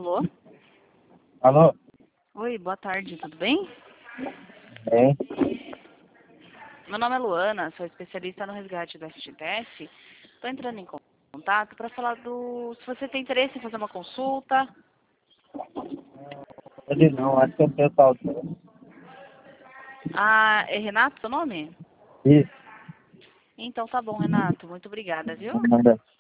Alô? Alô? Oi, boa tarde, tudo bem? Bem? Meu nome é Luana, sou especialista no resgate do FGTS. Estou entrando em contato para falar se você tem interesse em fazer uma consulta. Ele não, acho que é o pessoal dele. Ah, é Renato seu nome? Isso, Então tá bom, Renato. Muito obrigada, viu? manda.